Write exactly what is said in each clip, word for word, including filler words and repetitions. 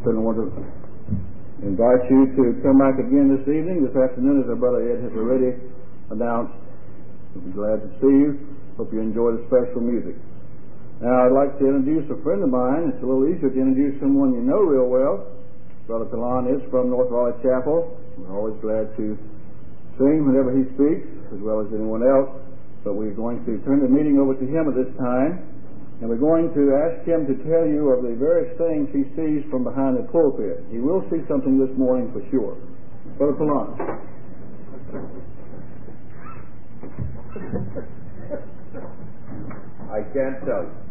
certainly want to invite you to come back again this evening, this afternoon, as our brother Ed has already announced. We'll be glad to see you. Hope you enjoy the special music. Now, I'd like to introduce a friend of mine. It's a little easier to introduce someone you know real well. Brother Pilon is from North Raleigh Chapel. We're always glad to sing whenever he speaks, as well as anyone else. But we're going to turn the meeting over to him at this time, and we're going to ask him to tell you of the various things he sees from behind the pulpit. He will see something this morning for sure. Brother Pilon. I can't tell you.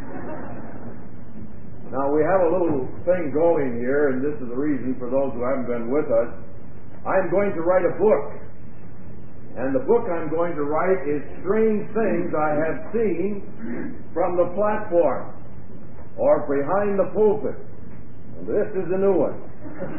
Now, we have a little thing going here, and this is the reason for those who haven't been with us. I'm going to write a book. And the book I'm going to write is Strange Things I Have Seen from the Platform or Behind the Pulpit. And this is a new one.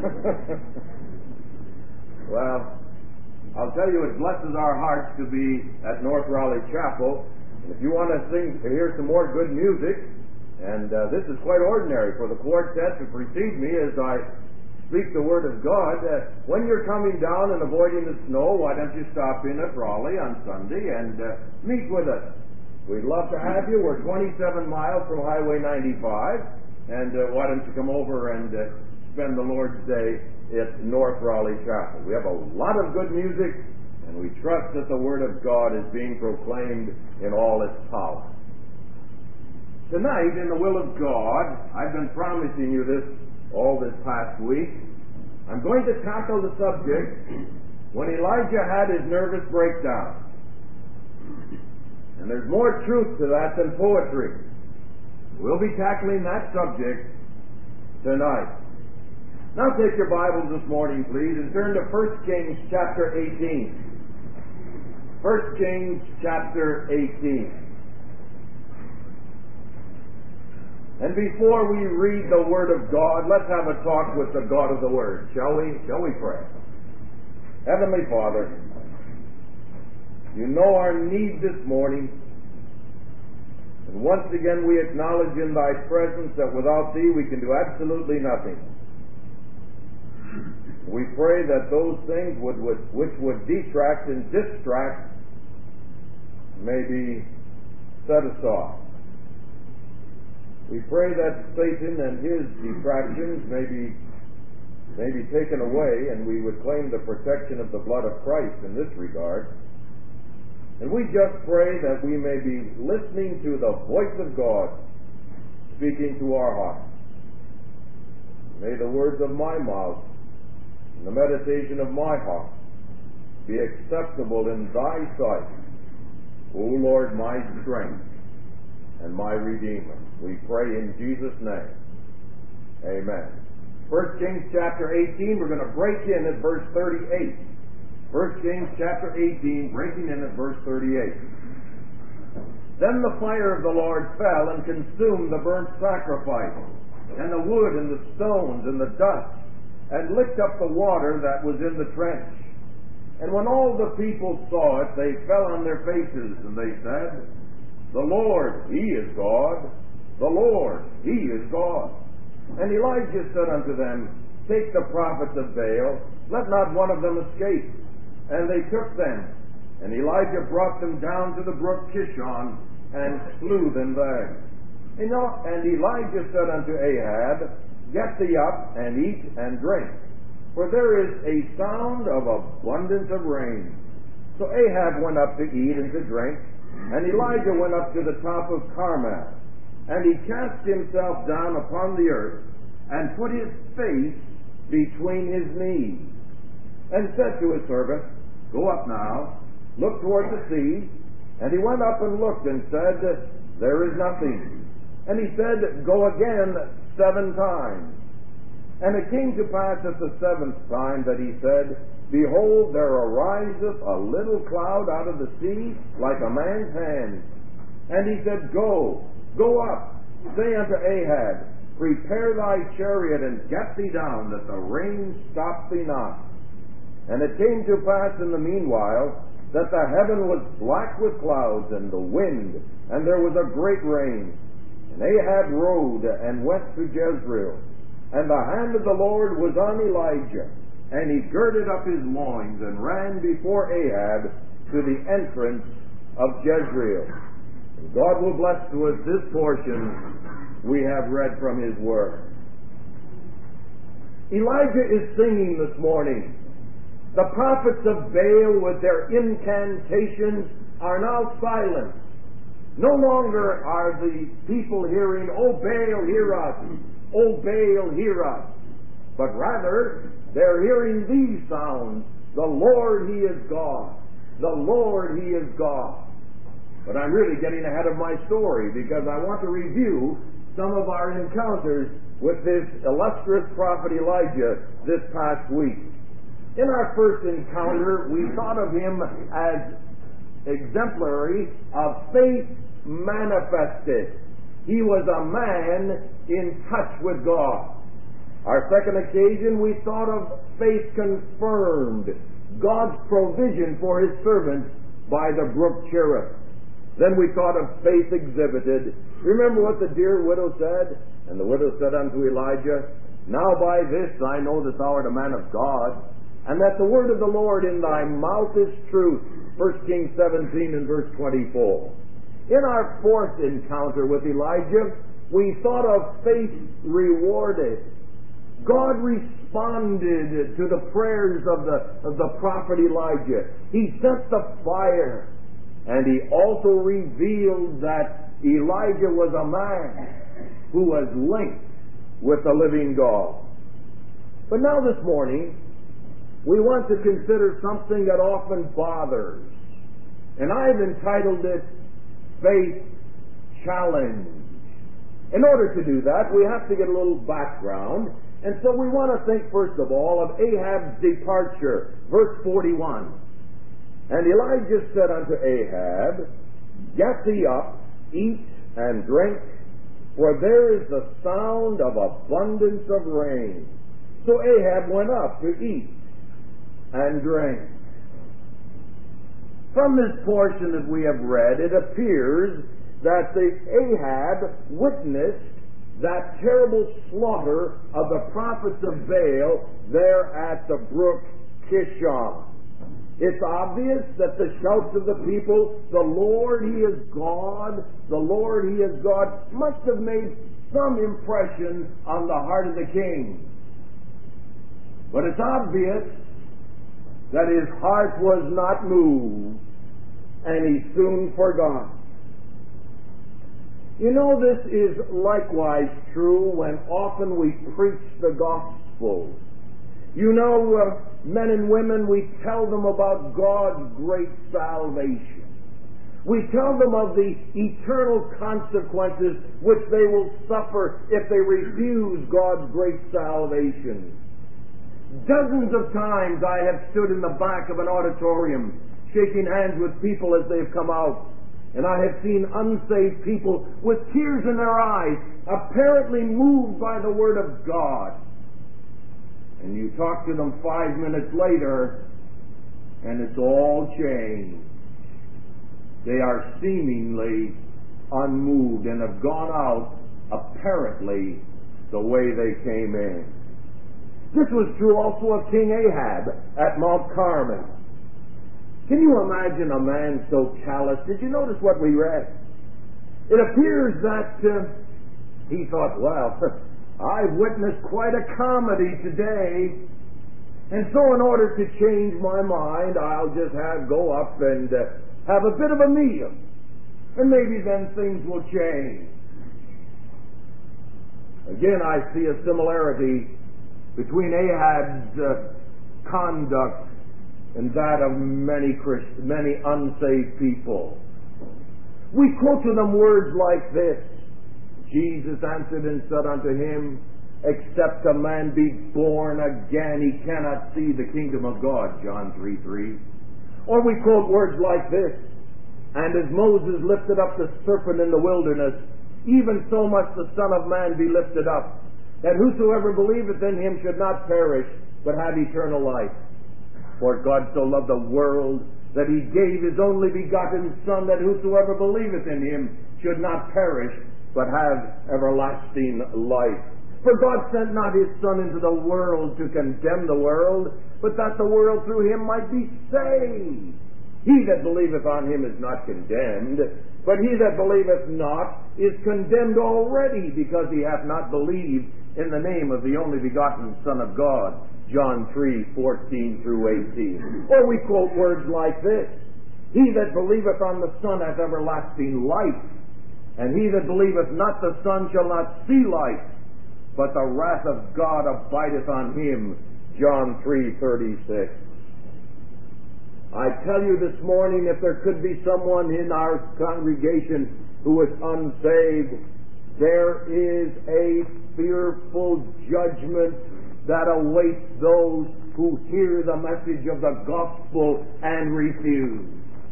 Well, I'll tell you, it blesses our hearts to be at North Raleigh Chapel. And if you want to sing, to hear some more good music, and uh, this is quite ordinary for the quartet to precede me as I speak the Word of God. Uh, when you're coming down and avoiding the snow, why don't you stop in at Raleigh on Sunday and uh, meet with us? We'd love to have you. We're twenty-seven miles from Highway ninety-five, and uh, why don't you come over and uh, spend the Lord's Day at North Raleigh Chapel? We have a lot of good music, and we trust that the Word of God is being proclaimed in all its power. Tonight, in the will of God, I've been promising you this all this past week. I'm going to tackle the subject when Elijah had his nervous breakdown. And there's more truth to that than poetry. We'll be tackling that subject tonight. Now take your Bibles this morning, please, and turn to First Kings chapter eighteen. First Kings chapter eighteen. And before we read the Word of God, let's have a talk with the God of the Word, shall we? Shall we pray? Heavenly Father, you know our need this morning, and once again we acknowledge in Thy presence that without Thee we can do absolutely nothing. We pray that those things would, would, which would detract and distract may be set aside. We pray that Satan and his detractions may be, may be taken away, and we would claim the protection of the blood of Christ in this regard. And we just pray that we may be listening to the voice of God speaking to our hearts. May the words of my mouth and the meditation of my heart be acceptable in Thy sight, O Lord, my strength and my Redeemer. We pray in Jesus' name. Amen. First Kings chapter eighteen, we're going to break in at verse thirty-eight. First Kings chapter eighteen, breaking in at verse thirty-eight. Then the fire of the Lord fell and consumed the burnt sacrifice, and the wood and the stones and the dust, and licked up the water that was in the trench. And when all the people saw it, they fell on their faces, and they said, "The Lord, He is God. The Lord, He is God." And Elijah said unto them, "Take the prophets of Baal, let not one of them escape." And they took them. And Elijah brought them down to the brook Kishon, and slew them there. And Elijah said unto Ahab, "Get thee up, and eat and drink, for there is a sound of abundance of rain." So Ahab went up to eat and to drink, and Elijah went up to the top of Carmel. And he cast himself down upon the earth, and put his face between his knees, and said to his servant, "Go up now, look toward the sea." And he went up and looked, and said, "There is nothing." And he said, "Go again seven times." And it came to pass at the seventh time that he said, "Behold, there ariseth a little cloud out of the sea, like a man's hand." And he said, "Go, go up, say unto Ahab, Prepare thy chariot, and get thee down, that the rain stop thee not." And it came to pass in the meanwhile, that the heaven was black with clouds, and the wind, and there was a great rain. And Ahab rode, and went to Jezreel. And the hand of the Lord was on Elijah, and he girded up his loins and ran before Ahab to the entrance of Jezreel. And God will bless to us this portion we have read from his word. Elijah is singing this morning. The prophets of Baal with their incantations are now silent. No longer are the people hearing, "Oh Baal, hear us! Oh Baal, hear us!" But rather, they're hearing these sounds: "The Lord, He is God. The Lord, He is God." But I'm really getting ahead of my story because I want to review some of our encounters with this illustrious prophet Elijah this past week. In our first encounter, we thought of him as exemplary of faith manifested. He was a man in touch with God. Our second occasion, we thought of faith confirmed, God's provision for his servants by the brook Cherith. Then we thought of faith exhibited. Remember what the dear widow said? And the widow said unto Elijah, "Now by this I know that thou art a man of God, and that the word of the Lord in thy mouth is truth." First Kings seventeen and verse twenty-four. In our fourth encounter with Elijah, we thought of faith rewarded. God responded to the prayers of the, of the prophet Elijah. He sent the fire, and he also revealed that Elijah was a man who was linked with the living God. But now this morning, we want to consider something that often bothers, and I've entitled it Faith Challenge. In order to do that, we have to get a little background, and so we want to think first of all of Ahab's departure. Verse forty-one. And Elijah said unto Ahab, "Get thee up, eat and drink, for there is the sound of abundance of rain." So Ahab went up to eat and drink. From this portion that we have read, it appears that the Ahab witnessed that terrible slaughter of the prophets of Baal there at the brook Kishon. It's obvious that the shouts of the people, "The Lord, He is God, the Lord, He is God," must have made some impression on the heart of the king. But it's obvious that his heart was not moved, and he soon forgot. You know, this is likewise true when often we preach the gospel. You know, uh, men and women, we tell them about God's great salvation. We tell them of the eternal consequences which they will suffer if they refuse God's great salvation. Dozens of times I have stood in the back of an auditorium shaking hands with people as they've come out, and I have seen unsaved people with tears in their eyes, apparently moved by the Word of God. And you talk to them five minutes later, and it's all changed. They are seemingly unmoved and have gone out apparently the way they came in. This was true also of King Ahab at Mount Carmel. Can you imagine a man so callous? Did you notice what we read? It appears that uh, he thought, well, I've witnessed quite a comedy today, and so in order to change my mind, I'll just have go up and uh, have a bit of a meal, and maybe then things will change. Again, I see a similarity between Ahab's uh, conduct and that of many Christ- many unsaved people. We quote to them words like this: Jesus answered and said unto him, "Except a man be born again, he cannot see the kingdom of God," John three three. Or we quote words like this: "And as Moses lifted up the serpent in the wilderness, even so must the Son of Man be lifted up, that whosoever believeth in him should not perish, but have eternal life. For God so loved the world, that he gave his only begotten Son, that whosoever believeth in him should not perish, but have everlasting life." For God sent not his Son into the world to condemn the world, but that the world through him might be saved. He that believeth on him is not condemned, but he that believeth not is condemned already, because he hath not believed in the name of the only begotten Son of God. John three, fourteen through eighteen. Or we quote words like this: He that believeth on the Son hath everlasting life, and he that believeth not the Son shall not see life, but the wrath of God abideth on him. John three, thirty-six. I tell you this morning, if there could be someone in our congregation who is unsaved, there is a fearful judgment that awaits those who hear the message of the gospel and refuse.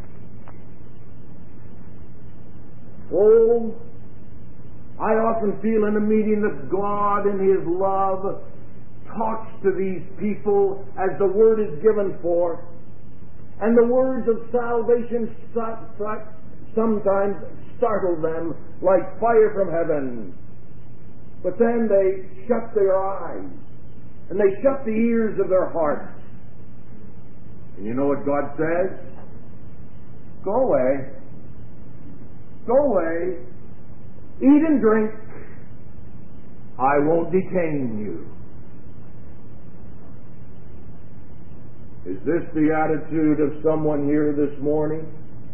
Oh, I often feel in a meeting that God in His love talks to these people as the Word is given forth, and the words of salvation sometimes startle them like fire from heaven. But then they shut their eyes, and they shut the ears of their hearts. And you know what God says? Go away. Go away. Eat and drink. I won't detain you. Is this the attitude of someone here this morning?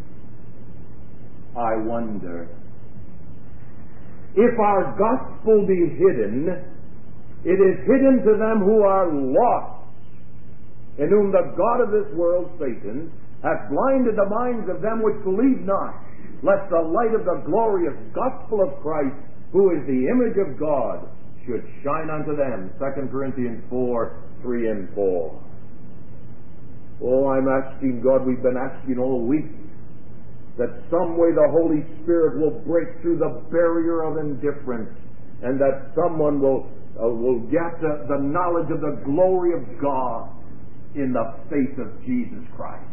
I wonder. If our gospel be hidden, it is hidden to them who are lost, in whom the God of this world, Satan, hath blinded the minds of them which believe not, lest the light of the glorious gospel of Christ, who is the image of God, should shine unto them. Second Corinthians four, three and four. Oh, I'm asking God, we've been asking all week, that some way the Holy Spirit will break through the barrier of indifference, and that someone will, uh, will get the, the knowledge of the glory of God in the face of Jesus Christ.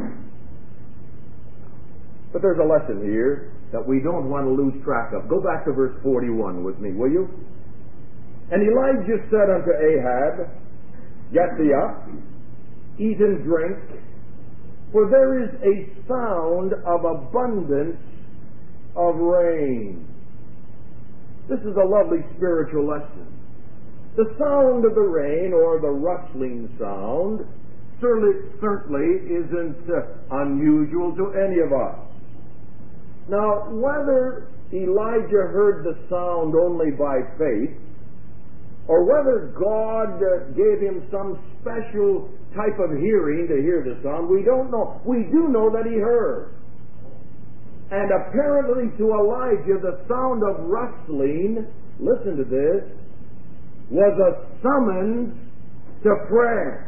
But there's a lesson here that we don't want to lose track of. Go back to verse forty-one with me, will you? And Elijah said unto Ahab, Get thee up, eat and drink, for there is a sound of abundance of rain. This is a lovely spiritual lesson. The sound of the rain, or the rustling sound, certainly, certainly isn't uh, unusual to any of us. Now, whether Elijah heard the sound only by faith, or whether God uh, gave him some special type of hearing to hear the sound, we don't know. We do know that he heard. And apparently to Elijah, the sound of rustling, listen to this, was a summons to prayer.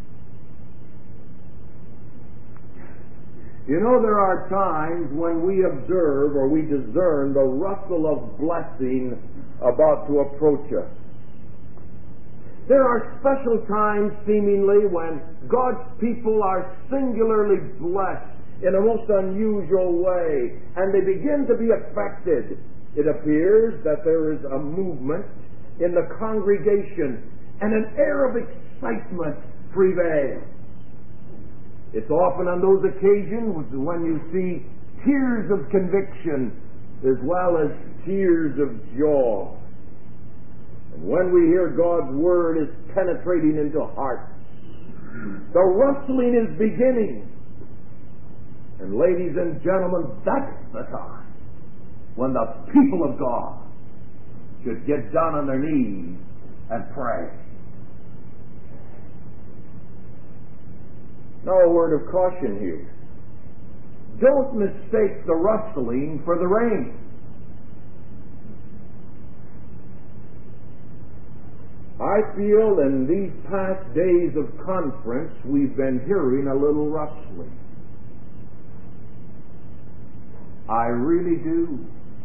You know, there are times when we observe or we discern the rustle of blessing about to approach us. There are special times, seemingly, when God's people are singularly blessed in a most unusual way, and they begin to be affected. It appears that there is a movement in the congregation, and an air of excitement prevails. It's often on those occasions when you see tears of conviction as well as tears of joy. And when we hear God's Word is penetrating into hearts, the rustling is beginning. And ladies and gentlemen, that's the time when the people of God should get down on their knees and pray. Now, a word of caution here. Don't mistake the rustling for the rain. I feel in these past days of conference we've been hearing a little rustling. I really do.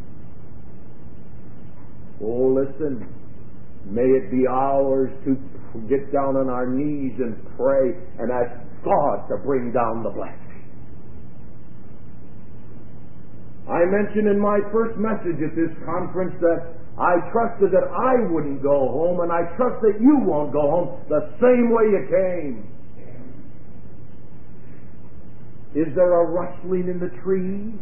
Oh, listen, may it be ours to get down on our knees and pray and ask God to bring down the blessing. I mentioned in my first message at this conference that I trusted that I wouldn't go home, and I trust that you won't go home the same way you came. Is there a rustling in the trees?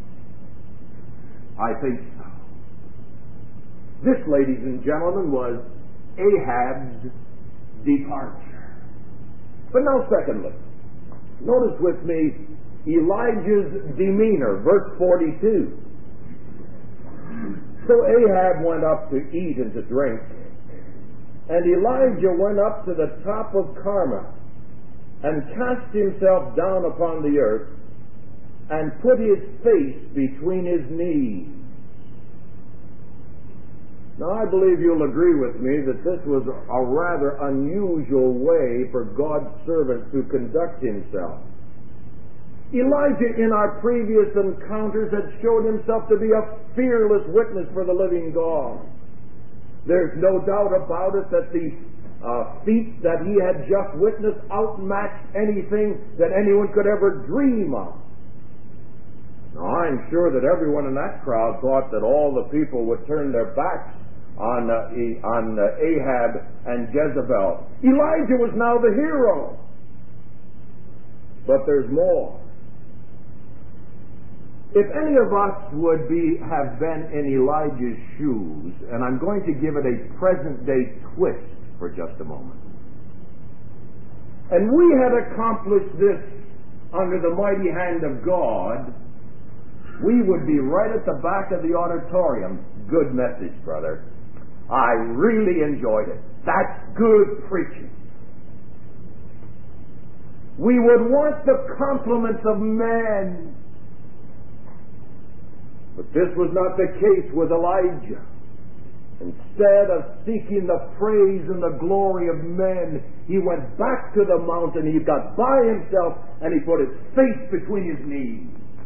I think so. This, ladies and gentlemen, was Ahab's departure. But now, secondly, notice with me Elijah's demeanor, verse forty-two. So Ahab went up to eat and to drink, and Elijah went up to the top of Carmel, and cast himself down upon the earth, and put his face between his knees. Now, I believe you'll agree with me that this was a rather unusual way for God's servant to conduct himself. Elijah, in our previous encounters, had shown himself to be a fearless witness for the living God. There's no doubt about it that the uh, feat that he had just witnessed outmatched anything that anyone could ever dream of. Now, I'm sure that everyone in that crowd thought that all the people would turn their backs on, uh, on uh, Ahab and Jezebel. Elijah was now the hero. But there's more. If any of us would be have been in Elijah's shoes, and I'm going to give it a present-day twist for just a moment, and we had accomplished this under the mighty hand of God, we would be right at the back of the auditorium. Good message, brother. I really enjoyed it. That's good preaching. We would want the compliments of men. But this was not the case with Elijah. Instead of seeking the praise and the glory of men, he went back to the mountain, he got by himself, and he put his face between his knees.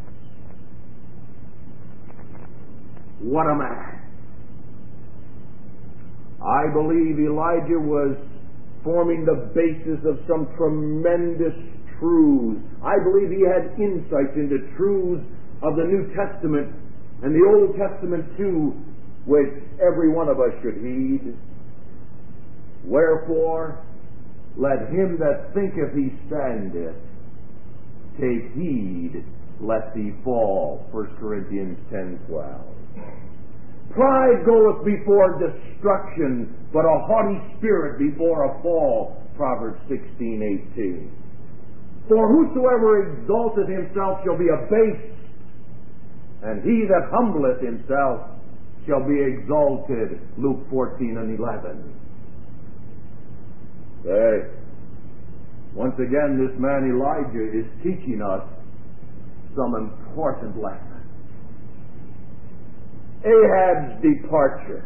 What a man. I believe Elijah was forming the basis of some tremendous truths. I believe he had insights into truths of the New Testament and the Old Testament too, which every one of us should heed. Wherefore, let him that thinketh he standeth take heed lest he fall. First Corinthians ten twelve. Pride goeth before destruction, but a haughty spirit before a fall. Proverbs sixteen eighteen. For whosoever exalteth himself shall be abased, and he that humbleth himself shall be exalted. Luke fourteen and eleven. Hey, once again, this man Elijah is teaching us some important lessons. Ahab's departure.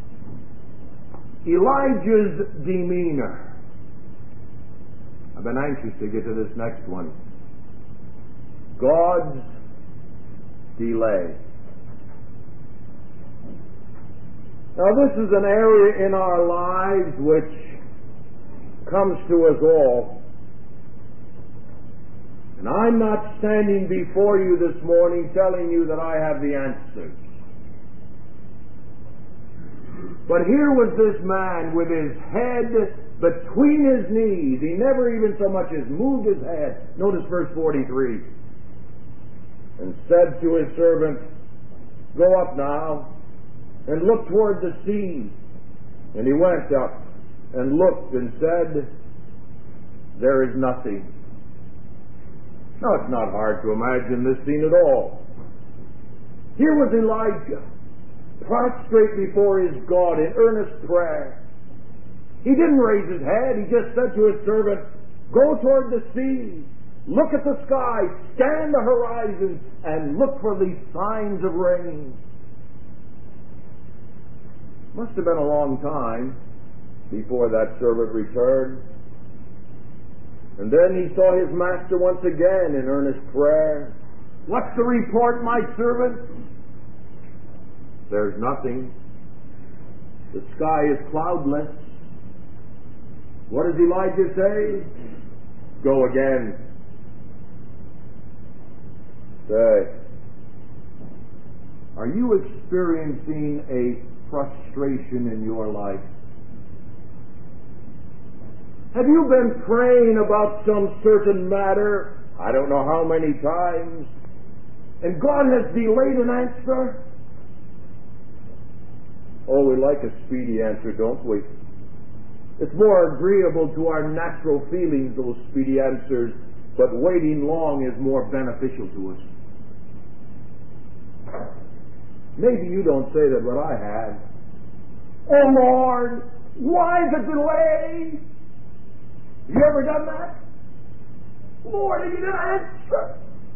Elijah's demeanor. I've been anxious to get to this next one. God's delay. Now, this is an area in our lives which comes to us all. And I'm not standing before you this morning telling you that I have the answers. But here was this man with his head between his knees. He never even so much as moved his head. Notice verse forty-three. And said to his servant, Go up now, and look toward the sea. And he went up, and looked, and said, There is nothing. Now, it's not hard to imagine this scene at all. Here was Elijah, prostrate before his God in earnest prayer. He didn't raise his head. He just said to his servant, Go toward the sea. Look at the sky, scan the horizon, and look for these signs of rain. Must have been a long time before that servant returned. And then he saw his master once again in earnest prayer. What's the report, my servant? There's nothing. The sky is cloudless. What does Elijah say? Go again. Say, are you experiencing a frustration in your life? Have you been praying about some certain matter, I don't know how many times, and God has delayed an answer? Oh, we like a speedy answer, don't we? It's more agreeable to our natural feelings, those speedy answers, but waiting long is more beneficial to us. Maybe you don't say that, but I have. Oh Lord, why the delay? You ever done that? Lord, you didn't answer.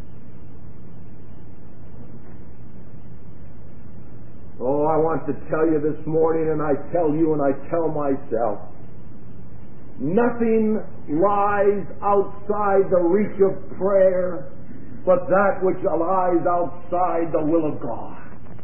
Oh, I want to tell you this morning, and I tell you and I tell myself, nothing lies outside the reach of prayer but that which lies outside the will of God.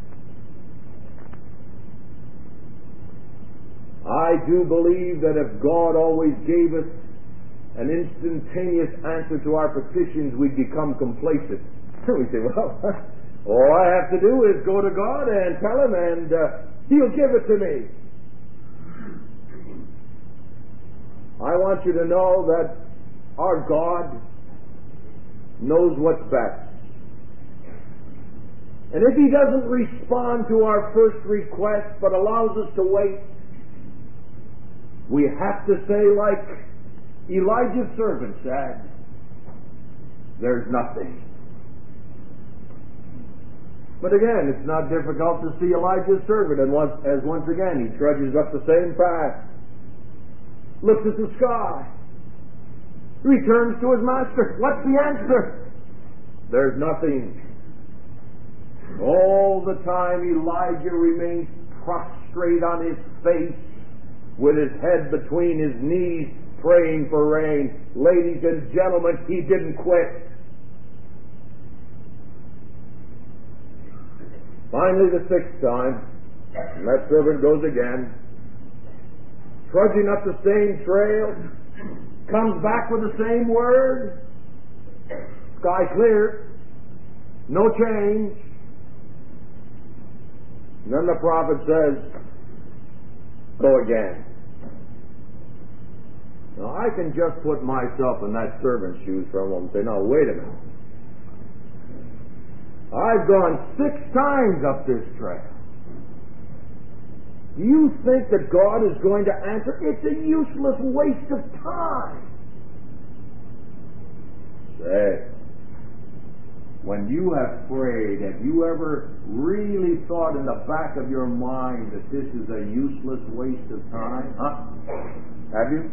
I do believe that if God always gave us an instantaneous answer to our petitions, we'd become complacent. We say, well, all I have to do is go to God and tell Him, and uh, He'll give it to me. I want you to know that our God knows what's best. And if He doesn't respond to our first request but allows us to wait, we have to say like Elijah's servant said, there's nothing. But again, it's not difficult to see Elijah's servant, and once, as once again he trudges up the same path, looks at the sky, returns to his master. What's the answer? There's nothing. All the time Elijah remains prostrate on his face with his head between his knees praying for rain. Ladies and gentlemen, he didn't quit. Finally, the sixth time, and that servant goes again, trudging up the same trail, comes back with the same word. Sky clear, no change. And then the prophet says, go again. Now I can just put myself in that servant's shoes for a moment and say, now wait a minute. I've gone six times up this trail. Do you think that God is going to answer? It's a useless waste of time. Say, when you have prayed, have you ever really thought in the back of your mind that this is a useless waste of time? Huh? Have you?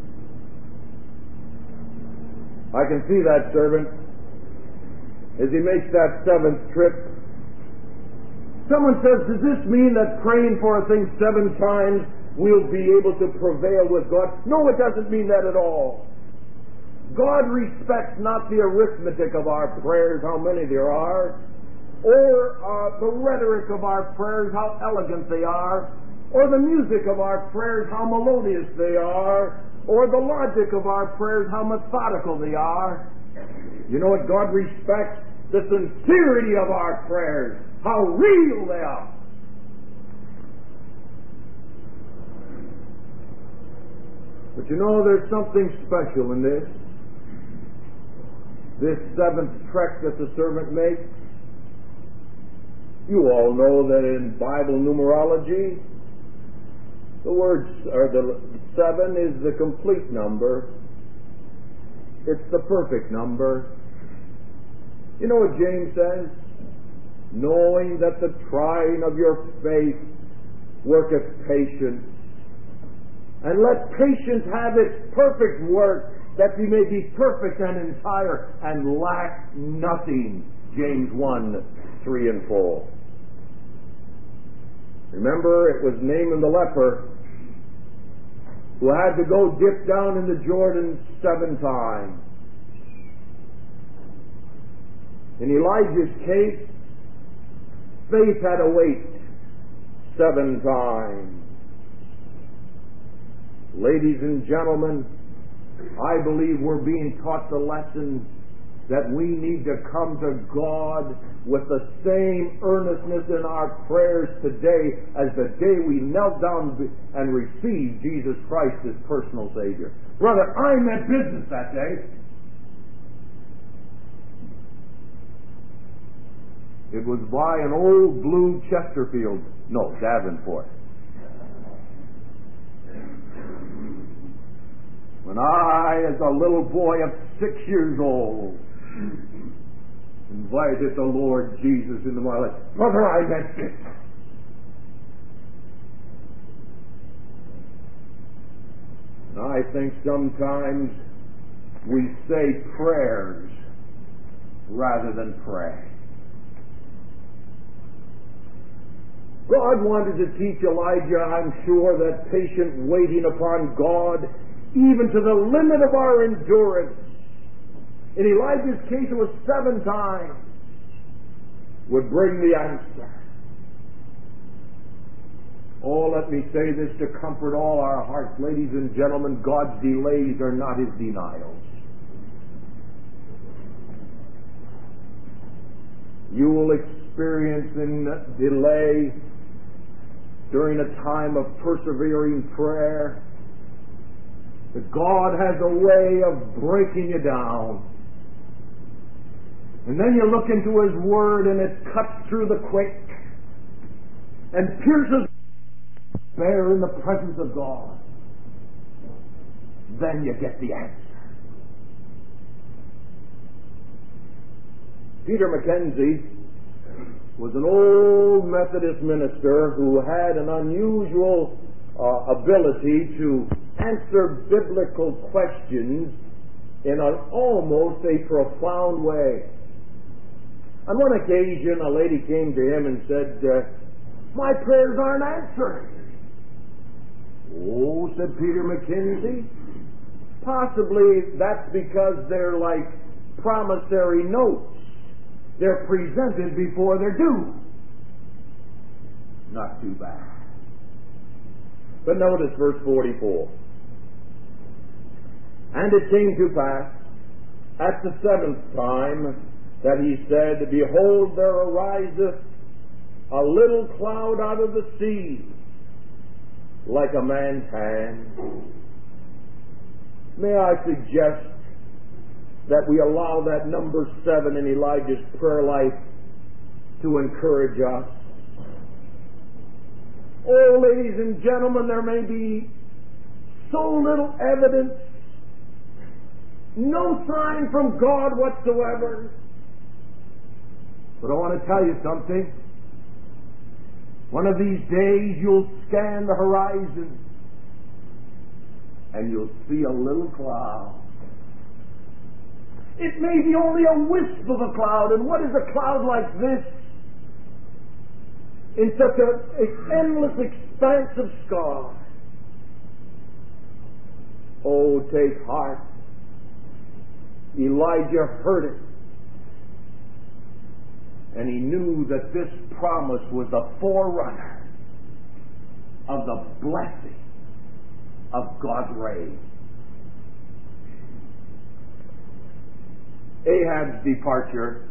I can see that servant as he makes that seventh trip. Someone says, does this mean that praying for a thing seven times we'll be able to prevail with God? No, it doesn't mean that at all. God respects not the arithmetic of our prayers, how many there are, or uh, the rhetoric of our prayers, how elegant they are, or the music of our prayers, how melodious they are, or the logic of our prayers, how methodical they are. You know what God respects? The sincerity of our prayers, how real they are. But you know, there's something special in this. This seventh trek that the servant makes. You all know that in Bible numerology, the word, or the seven is the complete number. It's the perfect number. You know what James says? Knowing that the trying of your faith worketh patience. And let patience have its perfect work, that we may be perfect and entire and lack nothing. James one, three and four. Remember, it was Naaman the leper who had to go dip down in the Jordan seven times. In Elijah's case, faith had to wait seven times. Ladies and gentlemen, I believe we're being taught the lesson that we need to come to God with the same earnestness in our prayers today as the day we knelt down and received Jesus Christ as personal Savior. Brother, I meant business that day. It was by an old blue Chesterfield, no, Davenport. When I, as a little boy of six years old, invited the Lord Jesus into my life. Brother, I meant it. And I think sometimes we say prayers rather than pray. God wanted to teach Elijah, I'm sure, that patient waiting upon God, even to the limit of our endurance. In Elijah's case, it was seven times, would bring the answer. Oh, let me say this to comfort all our hearts, ladies and gentlemen, God's delays are not His denials. You will experience in delay during a time of persevering prayer that God has a way of breaking you down. And then you look into His Word and it cuts through the quick and pierces there in the presence of God. Then you get the answer. Peter Mackenzie was an old Methodist minister who had an unusual uh, ability to answer biblical questions in an almost a profound way. On one occasion, a lady came to him and said, uh, my prayers aren't answered. Oh, said Peter Mackenzie, possibly that's because they're like promissory notes. They're presented before they're due. Not too bad. But notice verse forty-four. And it came to pass at the seventh time that he said, behold, there ariseth a little cloud out of the sea, like a man's hand. May I suggest that we allow that number seven in Elijah's prayer life to encourage us. Oh, ladies and gentlemen, there may be so little evidence, no sign from God whatsoever. But I want to tell you something. One of these days you'll scan the horizon and you'll see a little cloud. It may be only a wisp of a cloud, and what is a cloud like this in such an endless expanse of sky? Oh, take heart. Elijah heard it, and he knew that this promise was the forerunner of the blessing of God's rain. Ahab's departure,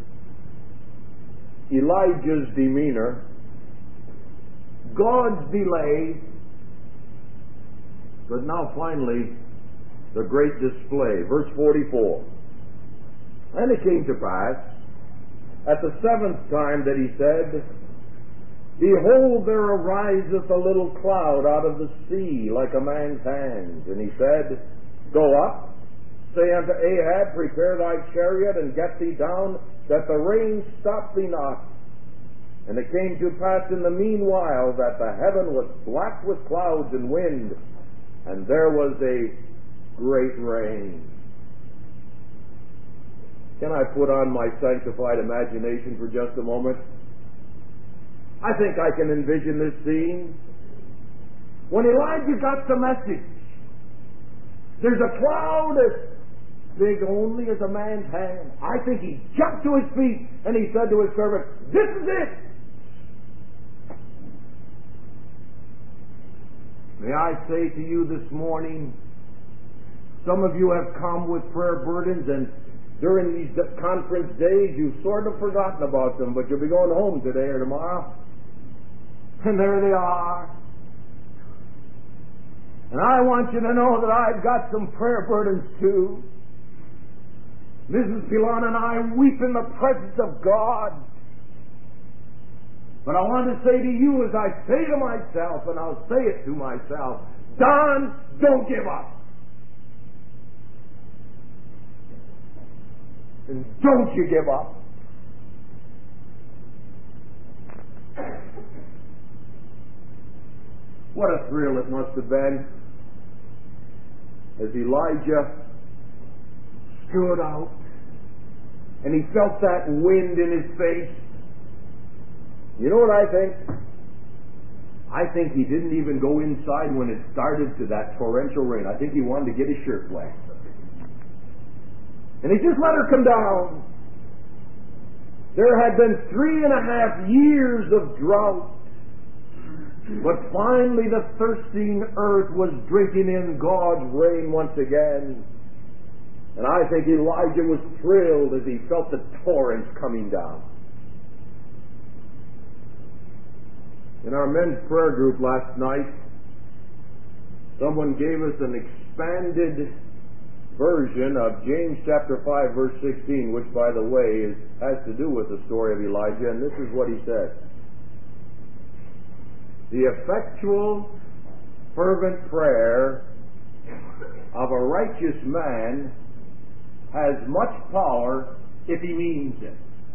Elijah's demeanor, God's delay, but now finally the great display. Verse forty-four. And it came to pass at the seventh time that he said, behold, there ariseth a little cloud out of the sea like a man's hand. And he said, go up, say unto Ahab, prepare thy chariot, and get thee down, that the rain stop thee not. And it came to pass in the meanwhile that the heaven was black with clouds and wind, and there was a great rain. Can I put on my sanctified imagination for just a moment? I think I can envision this scene. When Elijah got the message, there's a cloud as big only as a man's hand. I think he jumped to his feet and he said to his servant, this is it. May I say to you this morning, some of you have come with prayer burdens, and during these conference days, you've sort of forgotten about them, but you'll be going home today or tomorrow. And there they are. And I want you to know that I've got some prayer burdens too. Missus Pilon and I weep in the presence of God. But I want to say to you, as I say to myself, and I'll say it to myself, Don, don't give up. And don't you give up. What a thrill it must have been as Elijah stood out and he felt that wind in his face. You know what I think? I think he didn't even go inside when it started to that torrential rain. I think he wanted to get his shirt wet. And he just let her come down. There had been three and a half years of drought. But finally the thirsting earth was drinking in God's rain once again. And I think Elijah was thrilled as he felt the torrents coming down. In our men's prayer group last night, someone gave us an expanded version of James chapter five verse sixteen, which by the way is, has to do with the story of Elijah, and this is what he said. The effectual, fervent prayer of a righteous man has much power if he means it.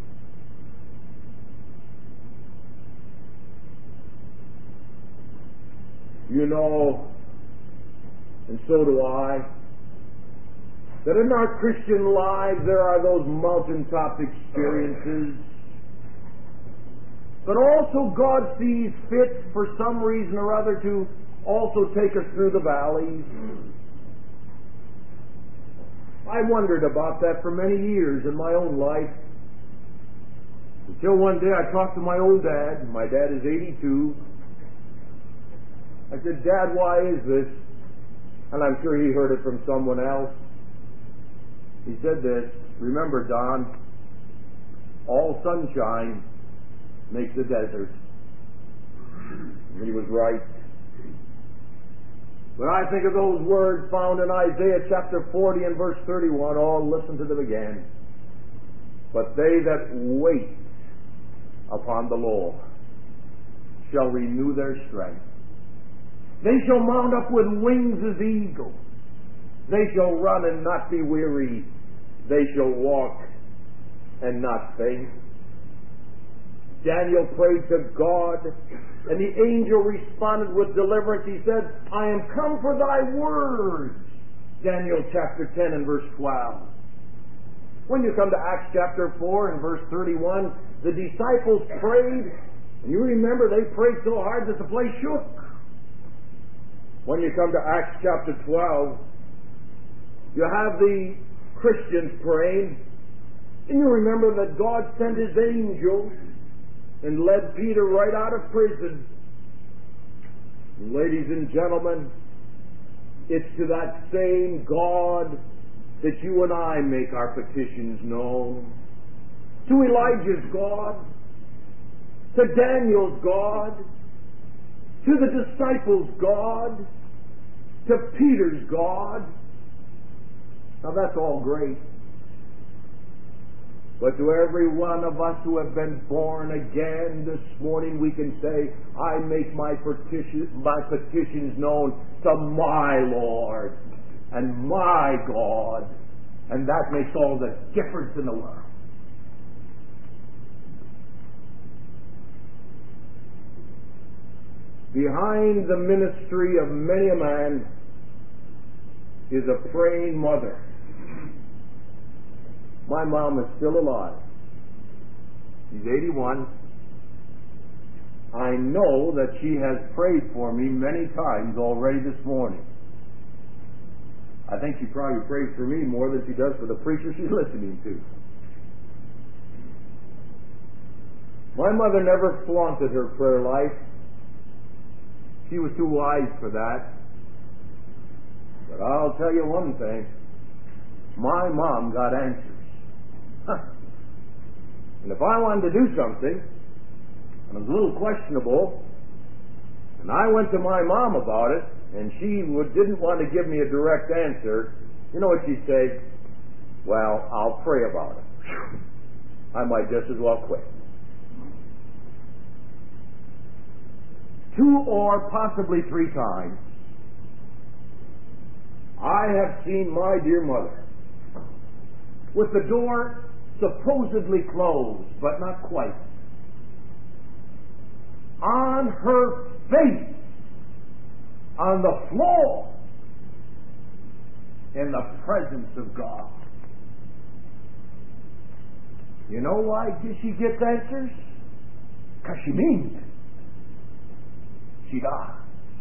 You know, and so do I, that in our Christian lives there are those mountaintop experiences. But also God sees fit for some reason or other to also take us through the valleys. I wondered about that for many years in my own life. Until one day I talked to my old dad. My dad is eighty-two. I said, Dad, why is this? And I'm sure he heard it from someone else. He said this, remember, Don, all sunshine makes a desert. And he was right. When I think of those words found in Isaiah chapter forty and verse thirty-one, oh, listen to them again. But they that wait upon the Lord shall renew their strength. They shall mount up with wings as eagles. They shall run and not be weary. They shall walk and not faint. Daniel prayed to God, and the angel responded with deliverance. He said, I am come for thy words. Daniel chapter ten and verse twelve. When you come to Acts chapter four and verse thirty-one, the disciples prayed, and you remember they prayed so hard that the place shook. When you come to Acts chapter twelve, you have the Christians praying, and you remember that God sent His angel and led Peter right out of prison. And ladies and gentlemen, it's to that same God that you and I make our petitions known. To Elijah's God, to Daniel's God, to the disciples' God, to Peter's God. Now that's all great. But to every one of us who have been born again this morning, we can say, I make my petitions, my petitions known to my Lord and my God. And that makes all the difference in the world. Behind the ministry of many a man is a praying mother. My mom is still alive. She's eighty-one. I know that she has prayed for me many times already this morning. I think she probably prays for me more than she does for the preacher she's listening to. My mother never flaunted her prayer life. She was too wise for that. But I'll tell you one thing. My mom got answers. Huh. And if I wanted to do something, and it was a little questionable, and I went to my mom about it, and she would, didn't want to give me a direct answer, you know what she'd say? Well, I'll pray about it. Whew. I might just as well quit. Two or possibly three times, I have seen my dear mother with the door supposedly closed, but not quite, on her face, on the floor, in the presence of God. You know why she gets answers? Because she means it. She does.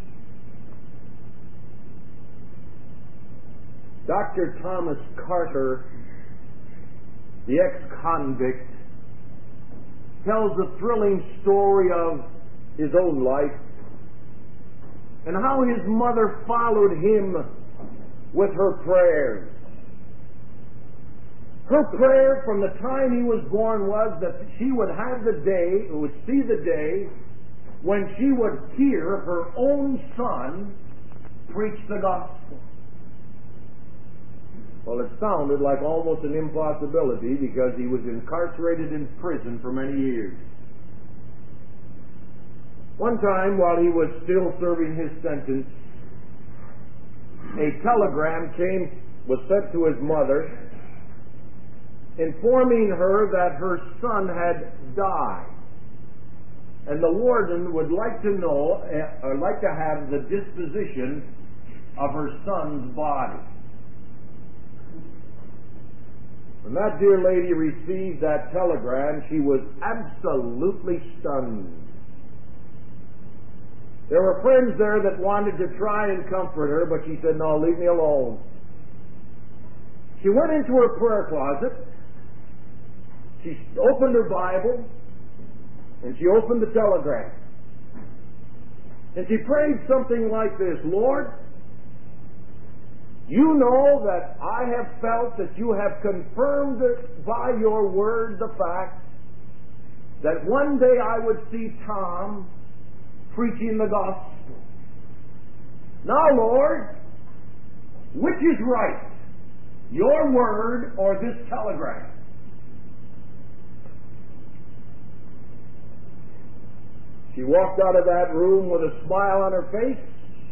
Doctor Thomas Carter, the ex-convict, tells a thrilling story of his own life and how his mother followed him with her prayers. Her prayer from the time he was born was that she would have the day, would see the day, when she would hear her own son preach the gospel. Well, it sounded like almost an impossibility because he was incarcerated in prison for many years. One time, while he was still serving his sentence, a telegram came, was sent to his mother, informing her that her son had died. And the warden would like to know, or like to have the disposition of her son's body. When that dear lady received that telegram, she was absolutely stunned. There were friends there that wanted to try and comfort her, but she said, no, leave me alone. She went into her prayer closet, she opened her Bible, and she opened the telegram. And she prayed something like this: Lord, you know that I have felt that you have confirmed by your word the fact that one day I would see Tom preaching the gospel. Now, Lord, which is right, your word or this telegram? She walked out of that room with a smile on her face,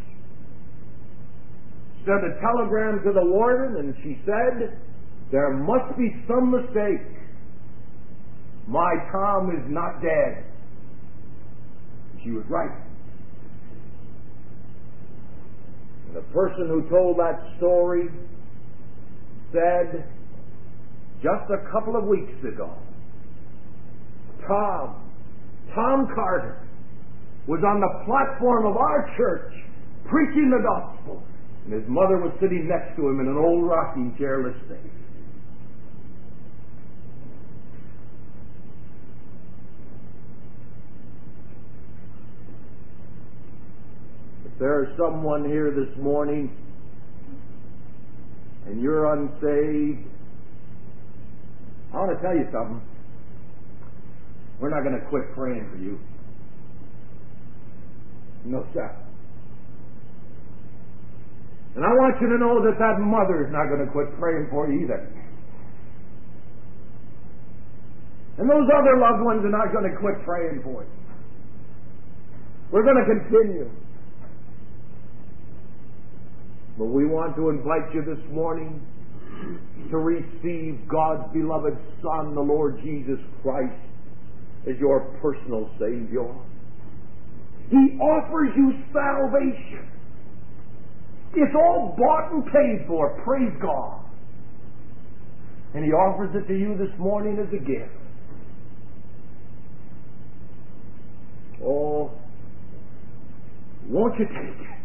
sent a telegram to the warden, and she said, there must be some mistake. My Tom is not dead. She was right. And the person who told that story said, just a couple of weeks ago, Tom, Tom Carter, was on the platform of our church preaching the gospel. And his mother was sitting next to him in an old rocking chair listening. If there is someone here this morning and you're unsaved, I want to tell you something. We're not going to quit praying for you. No, sir. And I want you to know that that mother is not going to quit praying for you either. And those other loved ones are not going to quit praying for you. We're going to continue. But we want to invite you this morning to receive God's beloved Son, the Lord Jesus Christ, as your personal Savior. He offers you salvation. It's all bought and paid for, praise God. And He offers it to you this morning as a gift. Oh, won't you take it?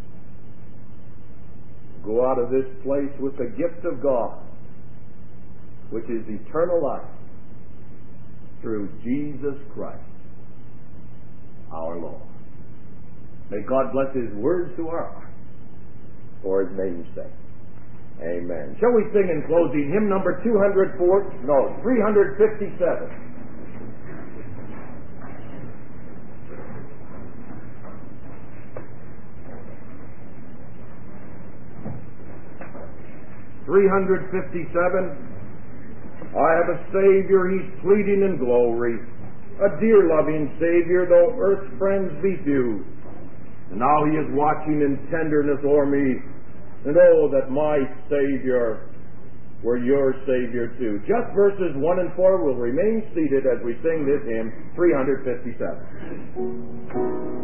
Go out of this place with the gift of God, which is eternal life, through Jesus Christ, our Lord. May God bless His words to our heart, for His name's sake. Amen. Shall we sing in closing hymn number two hundred four? No, three hundred fifty-seven. three hundred fifty-seven. I have a Savior, He's pleading in glory, a dear loving Savior, though earth's friends be few. And now He is watching in tenderness o'er me, and oh, that my Savior were your Savior too. Just verses one and four will remain seated as we sing this hymn, three hundred fifty-seven.